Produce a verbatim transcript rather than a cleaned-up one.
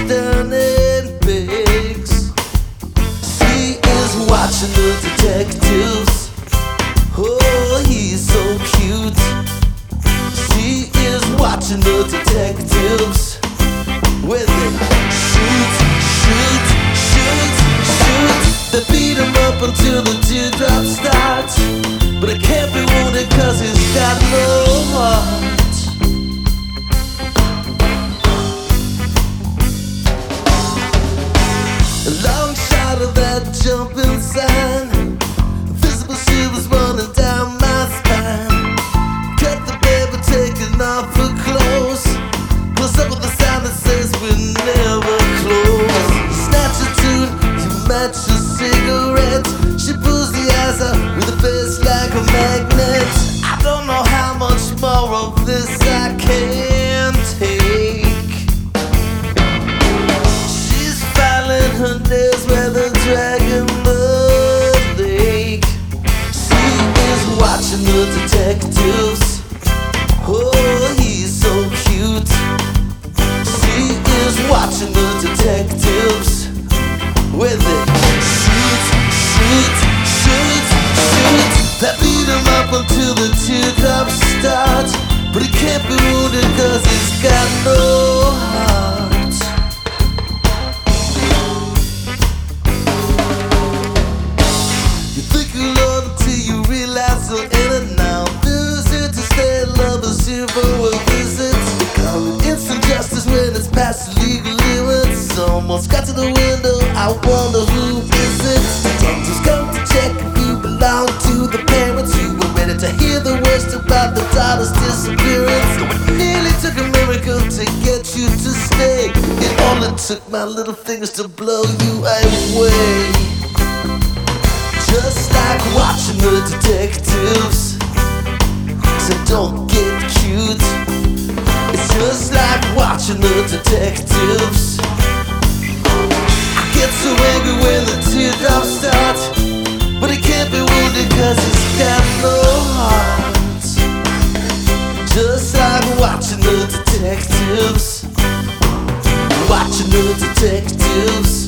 down and begs. She is watching the detectives. Oh, he's so cute. She is watching the detectives. Where they shoot, shoot, shoot, shoot. They beat him up until the teardrops start. But it can't be wounded cause he's got no heart. A long shot of that jumping sign. Visible shivers running down my spine. Cut the baby taking off her clothes. Close up with the sound that says we're never close. Snatch a tune, you match a cigarette. She pulls the eyes out with a face like a magnet. I don't know how much more of this I can take. She's filing her nails where the dragon the lake. She is watching the detectives. Oh, he's so cute. She is watching the detectives. Where they shoot, shoot, shoot, shoot. They beat him up until the teardrops start. But he can't be wounded cause he's got no heart. You think you love until you realize you're in it now. Visit to stay, love is here for a visit. They call it instant justice when it's past legal limits. Almost got to the window, I wonder who is it. Detectives come to check if you belong to the parents. You were ready to hear the worst about the daughter's disappearance. It nearly took a miracle to get you to stay. It only took my little fingers to blow you away. Just like watching the detectives. So don't get cute. It's just like watching the detectives. I get so angry when the teardrops start. But he can't be wounded cause he's got no heart. Just like watching the detectives. Watching the detectives.